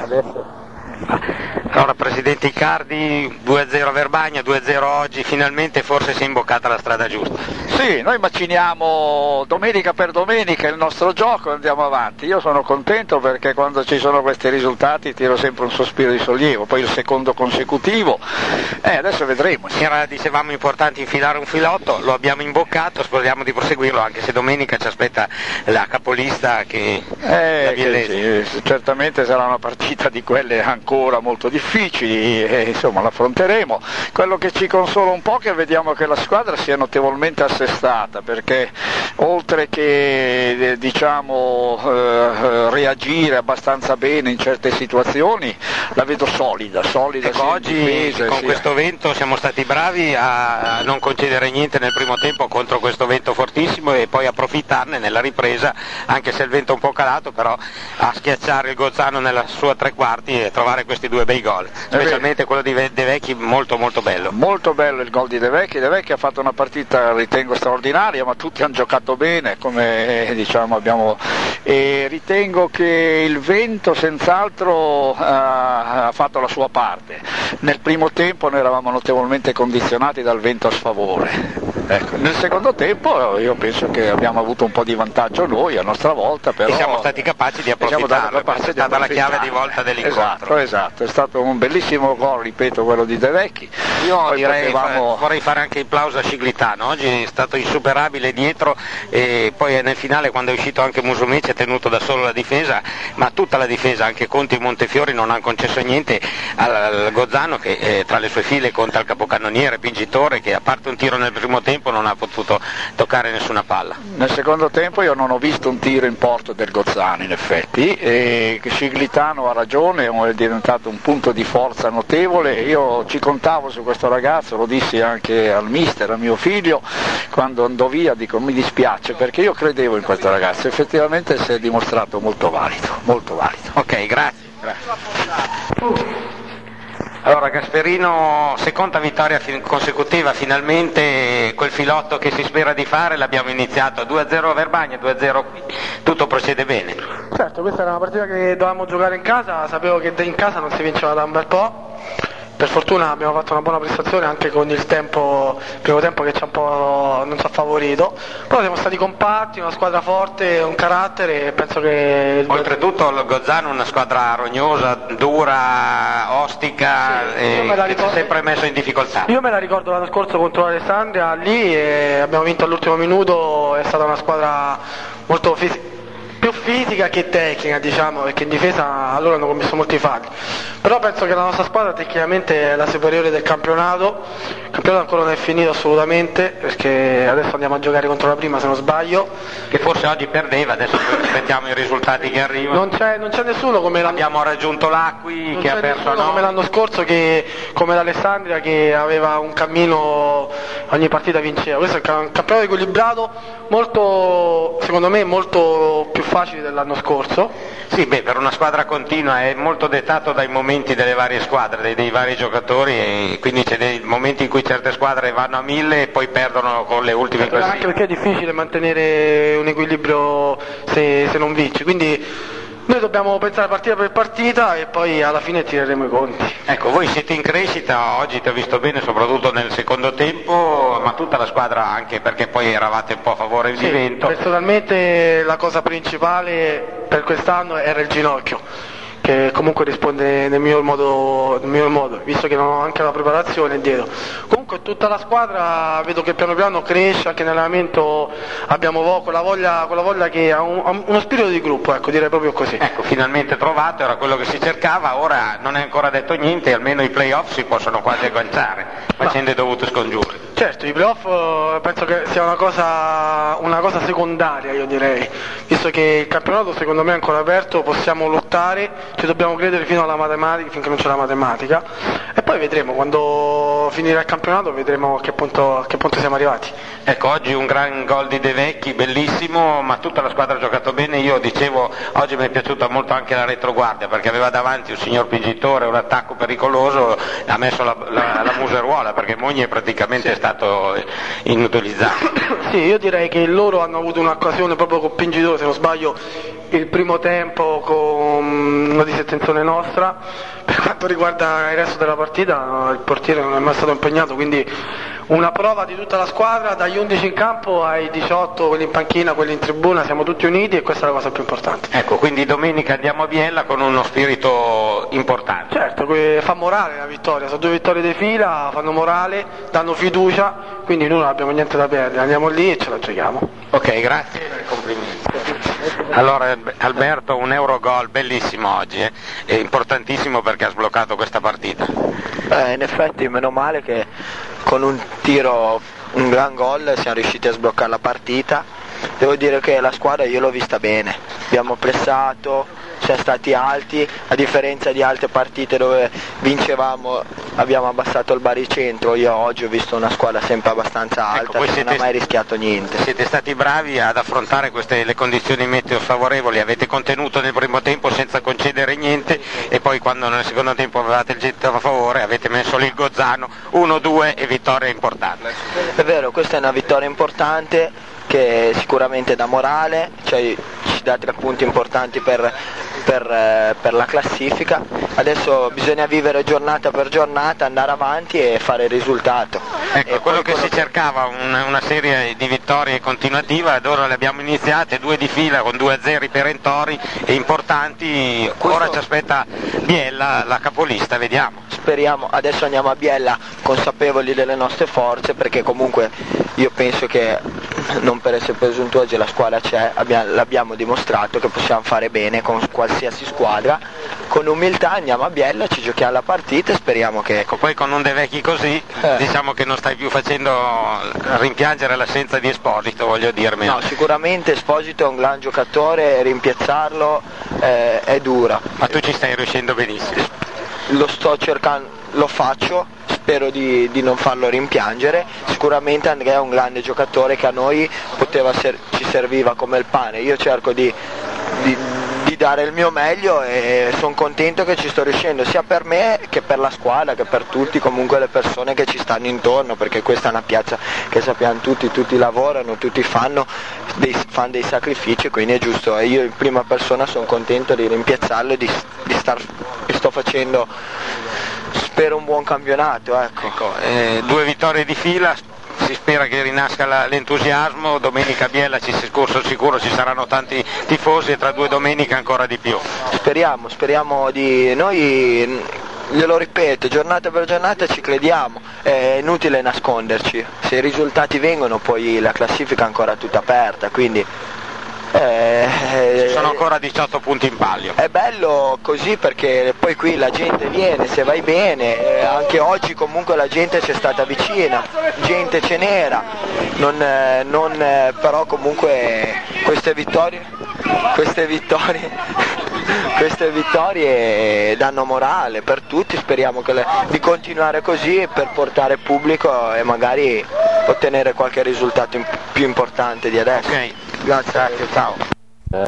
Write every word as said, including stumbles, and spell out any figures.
Adesso. Allora Presidente Icardi, due a zero a Verbagna, due a zero oggi, finalmente forse si è imboccata la strada giusta. Sì, noi maciniamo domenica per domenica il nostro gioco e andiamo avanti. Io sono contento perché quando ci sono questi risultati tiro sempre un sospiro di sollievo, poi il secondo consecutivo, eh, adesso vedremo. Era, dicevamo, importante infilare un filotto, lo abbiamo imboccato, speriamo di proseguirlo anche se domenica ci aspetta la capolista che eh, la Biellese. Che sì, certamente sarà una partita di quelle ancora molto difficili e insomma l'affronteremo. Quello che ci consola un po' è che vediamo che la squadra sia notevolmente assestata, perché oltre che diciamo eh, reagire abbastanza bene in certe situazioni, la vedo solida, solida. Ecco, oggi difesa, con sia... questo vento siamo stati bravi a non concedere niente nel primo tempo contro questo vento fortissimo e poi approfittarne nella ripresa, anche se il vento è un po' calato, però a schiacciare il Gozzano nella sua tre quarti e trovare questi due bei gol, specialmente quello di De Vecchi, molto molto bello. Molto bello il gol di De Vecchi. De Vecchi ha fatto una partita ritengo straordinaria, ma tutti hanno giocato bene, come eh, diciamo abbiamo, e ritengo che il vento senz'altro eh, ha fatto la sua parte. Nel primo tempo noi eravamo notevolmente condizionati dal vento a sfavore. Ecco, nel secondo tempo io penso che abbiamo avuto un po' di vantaggio noi a nostra volta, però e siamo stati capaci di approfittarne, è stata la chiave di volta dell'incontro. Esatto, esatto, è stato un bellissimo gol, ripeto, quello di De Vecchi. Io Poi direi, potevamo... vorrei fare anche il plauso a Sciglitano, oggi è stato insuperabile dietro e poi nel finale quando è uscito anche Musumeci ha tenuto da solo la difesa, ma tutta la difesa, anche Conti e Montefiori non hanno concesso niente al, al Gozzano che eh, tra le sue file conta il capocannoniere Pingitore che a parte un tiro nel primo tempo non ha potuto toccare nessuna palla. Nel secondo tempo io non ho visto un tiro in porto del Gozzano in effetti, e Sciglitano ha ragione, è diventato un punto di forza notevole. Io ci contavo su questo ragazzo, lo dissi anche al mister, a mio figlio, quando andò via, dico mi dispiace perché io credevo in questo ragazzo, effettivamente si è dimostrato molto valido, molto valido. Ok, grazie. grazie. Allora Gasperino, seconda vittoria consecutiva, finalmente quel filotto che si spera di fare l'abbiamo iniziato, due a zero a Verbagna, due a zero qui, tutto procede bene. Certo, questa era una partita che dovevamo giocare in casa, sapevo che in casa non si vinceva da un bel po'. Per fortuna abbiamo fatto una buona prestazione anche con il tempo, il primo tempo che ci ha un po' non ci ha favorito, però siamo stati compatti, una squadra forte, un carattere e penso che... Oltretutto il Gozzano è una squadra rognosa, dura, ostica, sì, e che ci ha sempre messo in difficoltà. Io me la ricordo l'anno scorso contro l'Alessandria lì e abbiamo vinto all'ultimo minuto, è stata una squadra molto fisica. Più fisica che tecnica, diciamo, perché in difesa loro hanno commesso molti falli. Però penso che la nostra squadra tecnicamente è la superiore del campionato. Il campionato ancora non è finito assolutamente, perché adesso andiamo a giocare contro la prima se non sbaglio. Che forse oggi perdeva, adesso aspettiamo i risultati che arrivano. Non c'è, non c'è nessuno come l'anno Abbiamo raggiunto l'Acqui che ha perso no. come l'anno scorso, che, come l'Alessandria che aveva un cammino, ogni partita vinceva. Questo è un campionato equilibrato, molto, secondo me molto più facile dell'anno scorso. Sì, beh, per una squadra continua è molto dettato dai momenti delle varie squadre, dei, dei vari giocatori, e quindi c'è dei momenti in cui certe squadre vanno a mille e poi perdono con le ultime classifiche. Anche perché è difficile mantenere un equilibrio se, se non vinci, quindi noi dobbiamo pensare partita per partita e poi alla fine tireremo i conti. Ecco, voi siete in crescita, oggi ti ho visto bene soprattutto nel secondo tempo, ma tutta la squadra anche perché poi eravate un po' a favore sì, di vento. Personalmente la cosa principale per quest'anno era il ginocchio, che comunque risponde nel miglior modo, nel miglior modo, visto che non ho anche la preparazione dietro. Comunque tutta la squadra vedo che piano piano cresce, anche nell'allenamento abbiamo vo- quella, voglia, quella voglia che ha, un, ha uno spirito di gruppo, ecco, direi proprio così. Ecco, finalmente trovato, era quello che si cercava, ora non è ancora detto niente, almeno i play-off si possono quasi agganciare, facendo no. i dovuti scongiuri. Certo, i play-off penso che sia una cosa, una cosa secondaria, io direi, visto che il campionato secondo me è ancora aperto, possiamo lottare, ci dobbiamo credere fino alla matematica, finché non c'è la matematica, e poi vedremo, quando finirà il campionato vedremo a che punto, a che punto siamo arrivati. Ecco, oggi un gran gol di De Vecchi, bellissimo, ma tutta la squadra ha giocato bene. Io dicevo, oggi mi è piaciuta molto anche la retroguardia, perché aveva davanti un signor Pingitore, un attacco pericoloso, ha messo la, la, la museruola, perché Mogni praticamente sì. è stato inutilizzato. Sì, io direi che loro hanno avuto un'occasione proprio con Pingitore, se non sbaglio, il primo tempo con una disattenzione nostra. Per quanto riguarda il resto della partita, il portiere non è mai stato impegnato, quindi una prova di tutta la squadra, dagli undici in campo ai diciotto, quelli in panchina, quelli in tribuna, siamo tutti uniti e questa è la cosa più importante. Ecco, quindi domenica andiamo a Biella con uno spirito importante. Certo, fa morale la vittoria, sono due vittorie di fila, fanno morale, danno fiducia, quindi noi non abbiamo niente da perdere, andiamo lì e ce la giochiamo. Ok, grazie, complimenti. Allora Alberto, un Eurogol bellissimo oggi, eh? È importantissimo perché ha sbloccato questa partita. Eh, in effetti meno male che con un tiro, un gran gol, siamo riusciti a sbloccare la partita. Devo dire che la squadra io l'ho vista bene, abbiamo pressato, siamo stati alti, a differenza di altre partite dove vincevamo abbiamo abbassato il baricentro. Io oggi ho visto una squadra sempre abbastanza alta, ecco, che non ha mai rischiato niente. Siete stati bravi ad affrontare queste, le condizioni meteo sfavorevoli, avete contenuto nel primo tempo senza concedere niente e poi quando nel secondo tempo avevate il getto a favore avete messo lì il Gozzano, uno due e vittoria importante. È vero, questa è una vittoria importante che sicuramente dà morale, cioè ci dà tre punti importanti per, per, eh, per la classifica. Adesso bisogna vivere giornata per giornata, andare avanti e fare il risultato. Ecco, e quello che si che... cercava, una, una serie di vittorie continuativa, ed ora le abbiamo iniziate, due di fila con due a zero perentori e importanti. Questo... Ora ci aspetta Biella, la capolista, vediamo. Speriamo, adesso andiamo a Biella consapevoli delle nostre forze, perché comunque io penso che, non per essere presuntuosi, la squadra c'è, abbiamo, l'abbiamo dimostrato che possiamo fare bene con qualsiasi squadra. Con umiltà andiamo a Biella, ci giochiamo la partita e speriamo che... Ecco, poi con un De Vecchi così, eh. diciamo che non stai più facendo rimpiangere l'assenza di Esposito, voglio dirmi. No, sicuramente Esposito è un gran giocatore, rimpiazzarlo eh, è dura. Ma tu ci stai riuscendo benissimo. Lo sto cercando, lo faccio, spero di, di non farlo rimpiangere. Sicuramente Andrea è un grande giocatore che a noi poteva ser- ci serviva come il pane. Io cerco di, di, di dare il mio meglio e sono contento che ci sto riuscendo, sia per me che per la squadra, che per tutti comunque le persone che ci stanno intorno, perché questa è una piazza che sappiamo tutti, tutti lavorano, tutti fanno dei, fanno dei sacrifici, quindi è giusto. E io in prima persona sono contento di rimpiazzarlo e di, di star, e sto facendo, spero, un buon campionato. Ecco. Ecco, eh, due vittorie di fila, si spera che rinasca la, l'entusiasmo. Domenica a Biella ci sicuro, sicuro ci saranno tanti tifosi e tra due domeniche ancora di più. Speriamo, speriamo di... Noi, glielo ripeto, giornata per giornata ci crediamo, è inutile nasconderci, se i risultati vengono poi la classifica è ancora tutta aperta, quindi... Eh, ci sono ancora diciotto punti in palio. È bello così perché poi qui la gente viene, se vai bene, eh, anche oggi comunque la gente c'è stata vicina, gente ce n'era, non, eh, non, eh, però comunque queste vittorie, queste vittorie, queste vittorie danno morale per tutti, speriamo che le, di continuare così per portare pubblico e magari ottenere qualche risultato in, più importante di adesso. Okay. Grazie, ciao.